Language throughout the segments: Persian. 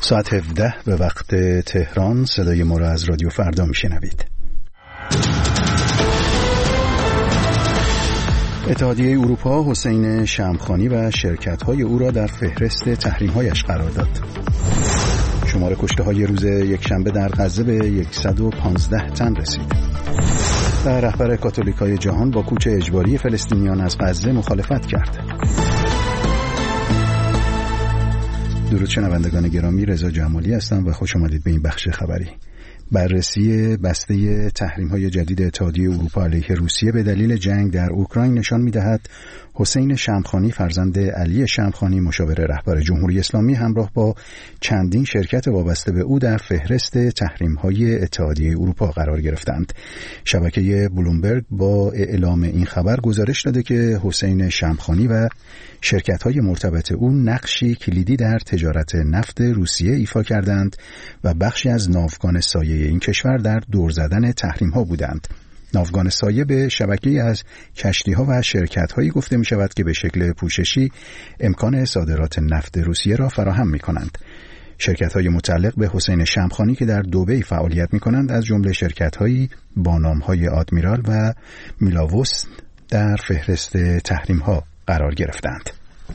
ساعت 17 به وقت تهران صدای ما را از رادیو فردا میشنوید. اتحادیه اروپا حسین شمخانی و شرکت‌های او را در فهرست تحریم‌هایش قرار داد. شمار کشته‌های روز یکشنبه در غزه به 115 تن رسید. و رهبر کاتولیکای جهان با کوچ اجباری فلسطینیان از غزه مخالفت کرد. درود شنوندگان گرامی، رضا جمالی هستم و خوش آمدید به این بخش خبری. بررسی بسته تحریم‌های جدید اتحادیه اروپا علیه روسیه به دلیل جنگ در اوکراین نشان می‌دهد حسین شمخانی فرزند علی شمخانی مشاور رهبر جمهوری اسلامی همراه با چندین شرکت وابسته به او در فهرست تحریم‌های اتحادیه اروپا قرار گرفتند. شبکه بلومبرگ با اعلام این خبر گزارش داده که حسین شمخانی و شرکت‌های مرتبط او نقشی کلیدی در تجارت نفت روسیه ایفا کردند و بخشی از ناوگان سایه این کشور در دور زدن تحریم‌ها بودند. ناوگان سایه به شبکه‌ای از کشتی‌ها و شرکت‌هایی گفته می‌شود که به شکل پوششی امکان صادرات نفت روسیه را فراهم می‌کنند. شرکت‌های متعلق به حسین شمخانی که در دبی فعالیت می‌کنند از جمله شرکت‌هایی با نام‌های آدمیرال و میلاووس در فهرست تحریم‌ها قرار گرفتند.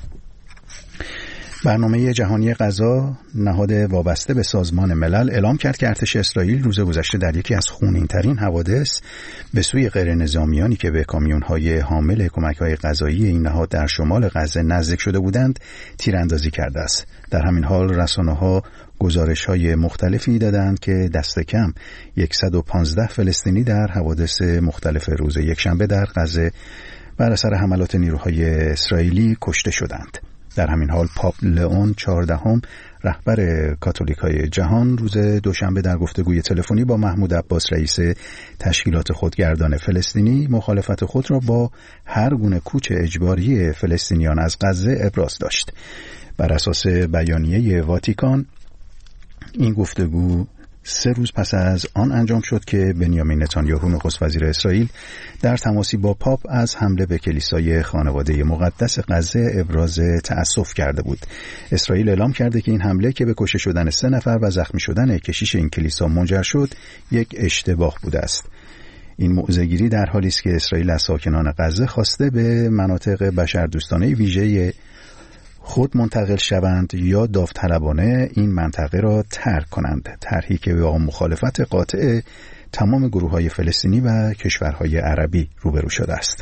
برنامه جهانی غذا، نهاد وابسته به سازمان ملل، اعلام کرد که ارتش اسرائیل روز گذشته در یکی از خونین‌ترین حوادث به سوی غیر نظامیانی که به کامیون‌های حامل کمک‌های غذایی این نهاد در شمال غزه نزدیک شده بودند تیراندازی کرده است. در همین حال رسانه‌ها گزارش‌های مختلفی دادند که دست کم 115 فلسطینی در حوادث مختلف روز یکشنبه در غزه بر اثر حملات نیروهای اسرائیلی کشته شدند. در همین حال پاپ لئون 14 رهبر کاتولیکای جهان روز دوشنبه در گفتگوی تلفنی با محمود عباس رئیس تشکیلات خودگردان فلسطینی مخالفت خود را با هر گونه کوچ اجباری فلسطینیان از غزه ابراز داشت. بر اساس بیانیه واتیکان این گفتگو 3 روز پس از آن انجام شد که بنیامین نتانیاهو نخست وزیر اسرائیل در تماسی با پاپ از حمله به کلیسای خانواده مقدس غزه ابراز تأسف کرده بود. اسرائیل اعلام کرده که این حمله که به کشته شدن 3 نفر و زخمی شدن کشیش این کلیسا منجر شد یک اشتباه بوده است. این موضع‌گیری در حالی است که اسرائیل از ساکنان غزه خواسته به مناطق بشردوستانه ویژه خود منتقل شوند یا داوطلبانه این منطقه را ترک کنند، طرحی که با مخالفت قاطع تمام گروه‌های فلسطینی و کشورهای عربی روبرو شده است.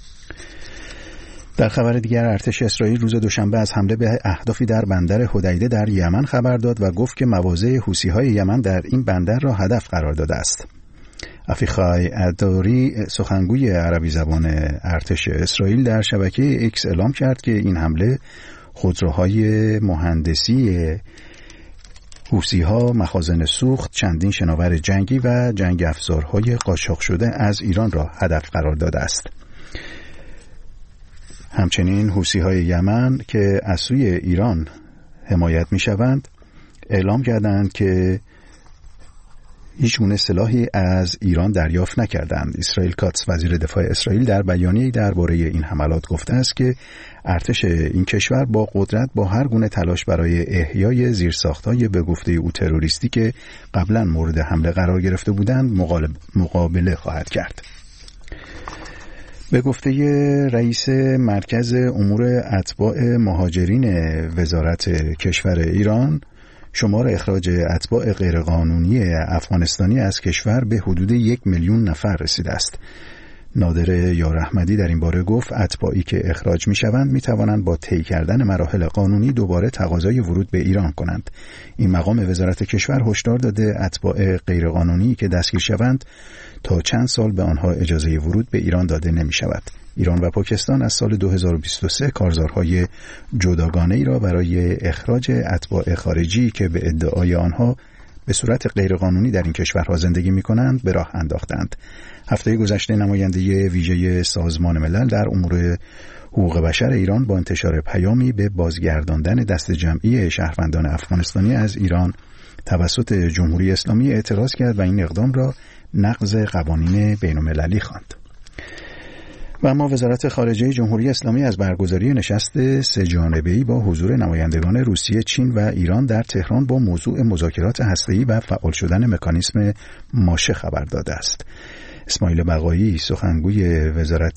در خبر دیگر ارتش اسرائیل روز دوشنبه از حمله به اهدافی در بندر حدیده در یمن خبر داد و گفت که مواضع حوثی‌های یمن در این بندر را هدف قرار داده است. افیخای اداری سخنگوی عربی زبان ارتش اسرائیل در شبکه ایکس اعلام کرد که این حمله خودروهای مهندسی حوثی‌ها، مخازن سوخت، چندین شناور جنگی و جنگ افزارهای قاچاق شده از ایران را هدف قرار داده است. همچنین حوثی‌های یمن که از سوی ایران حمایت می‌شوند اعلام کردند که هیچ گونه سلاحی از ایران دریافت نکردند. اسرائیل کاتس وزیر دفاع اسرائیل در بیانیه‌ای درباره این حملات گفته است که ارتش این کشور با قدرت با هر گونه تلاش برای احیای زیرساخت‌های به گفته او تروریستی که قبلا مورد حمله قرار گرفته بودند مقابله خواهد کرد. به گفته رئیس مرکز امور اتباع مهاجرین وزارت کشور ایران، شمار اخراج اتباع غیرقانونی افغانستانی از کشور به حدود 1 میلیون نفر رسیده است. نادر یار احمدی در این باره گفت اتباعی که اخراج می شوند می توانند با طی کردن مراحل قانونی دوباره تقاضای ورود به ایران کنند. این مقام وزارت کشور هشدار داده اتباع غیرقانونی که دستگیر شوند تا چند سال به آنها اجازه ورود به ایران داده نمی شود. ایران و پاکستان از سال 2023 کارزارهای جداگانه‌ای را برای اخراج اتباع خارجی که به ادعای آنها به صورت غیرقانونی در این کشورها زندگی می‌کنند به راه انداختند. هفته گذشته نماینده ویژه سازمان ملل در امور حقوق بشر ایران با انتشار پیامی به بازگرداندن دست جمعی شهروندان افغانستانی از ایران توسط جمهوری اسلامی اعتراض کرد و این اقدام را نقض قوانین بین‌المللی خواند. و اما وزارت خارجه جمهوری اسلامی از برگزاری نشست سه‌جانبه‌ای با حضور نمایندگان روسیه، چین و ایران در تهران با موضوع مذاکرات هسته‌ای و فعال شدن مکانیزم ماشه خبر داده است. اسماعیل بقایی، سخنگوی وزارت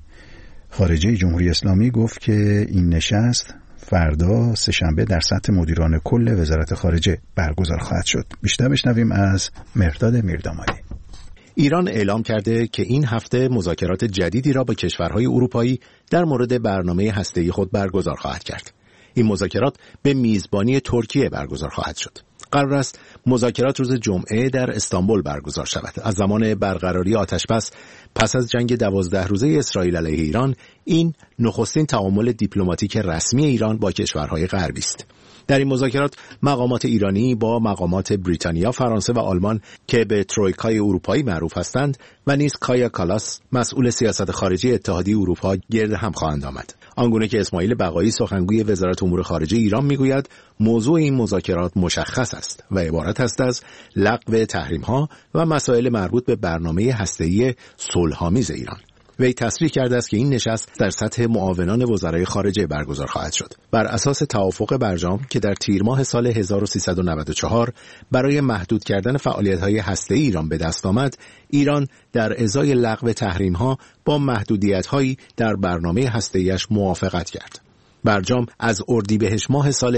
خارجه جمهوری اسلامی، گفت که این نشست فردا سه‌شنبه در سطح مدیران کل وزارت خارجه برگزار خواهد شد. بیشتر بشنویم از مهرداد میردامادی. ایران اعلام کرده که این هفته مذاکرات جدیدی را با کشورهای اروپایی در مورد برنامه هسته‌ای خود برگزار خواهد کرد. این مذاکرات به میزبانی ترکیه برگزار خواهد شد. قرار است مذاکرات روز جمعه در استانبول برگزار شود. از زمان برقراری آتشبس پس از جنگ 12 روزه اسرائیل علیه ایران، این نخستین تعامل دیپلماتیک رسمی ایران با کشورهای غربی است. در این مذاکرات مقامات ایرانی با مقامات بریتانیا، فرانسه و آلمان که به ترویکای اروپایی معروف هستند و نیز کایا کالاس، مسئول سیاست خارجی اتحادیه اروپا، گرد هم خواهند آمد. آنگونه که اسماعیل بقایی، سخنگوی وزارت امور خارجه ایران، میگوید موضوع این مذاکرات مشخص است و عبارت است از لغو تحریم‌ها و مسائل مربوط به برنامه هسته‌ای صلح‌آمیز ایران. وی تصریح کرده است که این نشست در سطح معاونان وزرای خارجه برگزار خواهد شد. بر اساس توافق برجام که در تیر ماه سال 1394 برای محدود کردن فعالیت‌های هسته‌ای ایران به دست آمد، ایران در ازای لغو تحریم‌ها با محدودیت‌هایی در برنامه هسته‌ایش موافقت کرد. برجام از اردیبهشت ماه سال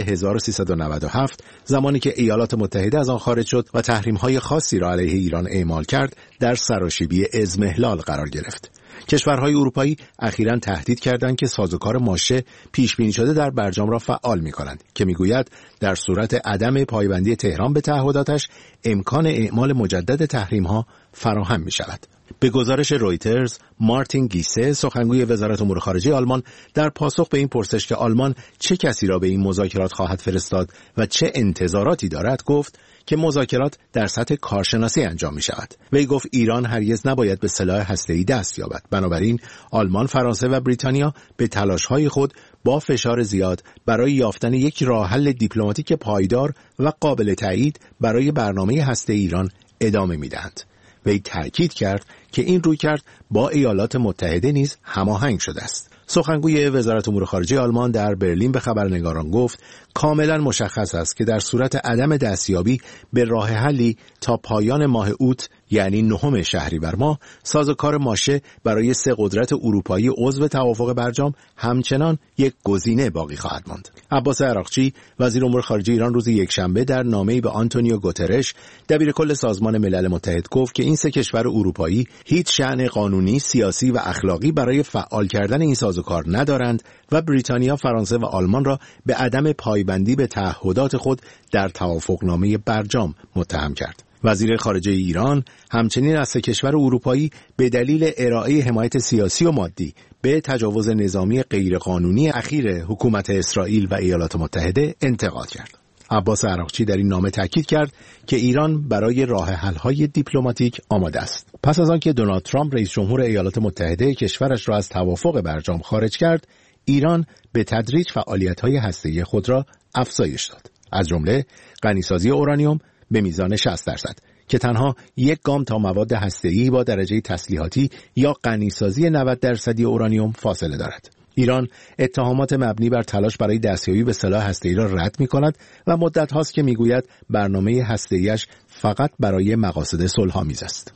1397 زمانی که ایالات متحده از آن خارج شد و تحریم‌های خاصی را علیه ایران اعمال کرد، در سراشیبی اضمحلال قرار گرفت. کشورهای اروپایی اخیراً تهدید کردند که سازوکار ماشه پیش بینی شده در برجام را فعال می‌کنند که می‌گوید در صورت عدم پایبندی تهران به تعهداتش امکان اعمال مجدد تحریم‌ها فراهم می‌شود. به گزارش رویترز، مارتین گیسه، سخنگوی وزارت امور خارجه آلمان، در پاسخ به این پرسش که آلمان چه کسی را به این مذاکرات خواهد فرستاد و چه انتظاراتی دارد، گفت که مذاکرات در سطح کارشناسی انجام می شود. وی گفت ایران هرگز نباید به سلاح هسته‌ای دست یابد. بنابراین آلمان، فرانسه و بریتانیا به تلاش‌های خود با فشار زیاد برای یافتن یک راه حل دیپلماتیک پایدار و قابل تایید برای برنامه هسته‌ای ایران ادامه می‌دهند. وی تاکید کرد که این رویکرد با ایالات متحده نیز هماهنگ شده است. سخنگوی وزارت امور خارجه آلمان در برلین به خبرنگاران گفت کاملا مشخص است که در صورت عدم دستیابی به راه حلی تا پایان ماه اوت، یعنی 9 شهریور ماه، سازوکار ماشه برای 3 قدرت اروپایی عضو توافق برجام همچنان یک گزینه باقی خواهد ماند. عباس عراقچی، وزیر امور خارجه ایران، روز یکشنبه در نامه‌ای به آنتونیو گوترش، دبیرکل سازمان ملل متحد، گفت که این 3 کشور اروپایی هیچ شأن قانونی، سیاسی و اخلاقی برای فعال کردن این سازوکار ندارند و بریتانیا، فرانسه و آلمان را به عدم پایبندی به تعهدات خود در توافقنامه برجام متهم کرد. وزیر خارجه ایران همچنین از 3 کشور اروپایی به دلیل ارائه حمایت سیاسی و مادی به تجاوز نظامی غیرقانونی اخیر حکومت اسرائیل و ایالات متحده انتقاد کرد. عباس عراقچی در این نامه تاکید کرد که ایران برای راه حل‌های دیپلماتیک آماده است. پس از آنکه دونالد ترامپ رئیس جمهور ایالات متحده کشورش را از توافق برجام خارج کرد، ایران به تدریج فعالیت‌های هسته‌ای خود را افزایش داد. از جمله غنیسازی اورانیوم به میزان 60% که تنها یک گام تا مواد هسته‌ای با درجه تسلیحاتی یا غنیسازی 90% اورانیوم فاصله دارد. ایران اتهامات مبنی بر تلاش برای دستیابی به سلاح هسته‌ای را رد می‌کند و مدت هاست که می‌گوید برنامه هسته‌ایش فقط برای مقاصد صلح‌آمیز است.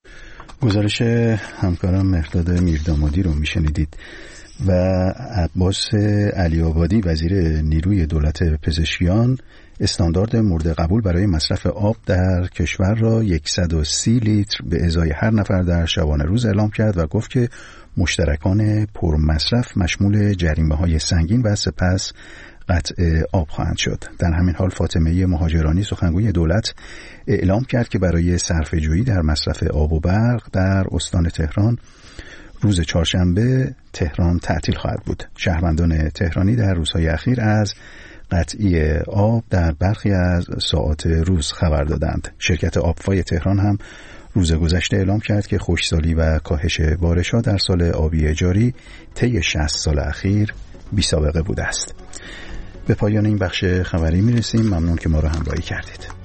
گزارش همکارم مهرداد میردامادی رو میشنیدید. و عباس علی‌آبادی، وزیر نیروی دولت پزشکیان، استاندارد مورد قبول برای مصرف آب در کشور را 130 لیتر به ازای هر نفر در شبانه روز اعلام کرد و گفت که مشترکان پرمصرف مشمول جریمه‌های سنگین و سپس قطع آب خواهند شد. در همین حال فاطمه مهاجرانی، سخنگوی دولت، اعلام کرد که برای صرفه‌جویی در مصرف آب و برق در استان تهران روز چهارشنبه تهران تعطیل خواهد بود. شهروندان تهرانی در روزهای اخیر از قطعی آب در برخی از ساعات روز خبر دادند. شرکت آبفای تهران هم روز گذشته اعلام کرد که خشکسالی و کاهش بارش‌ها در سال آبی جاری طی 60 سال اخیر بی‌سابقه بوده است. به پایان این بخش خبری می‌رسیم. ممنون که ما را همراهی کردید.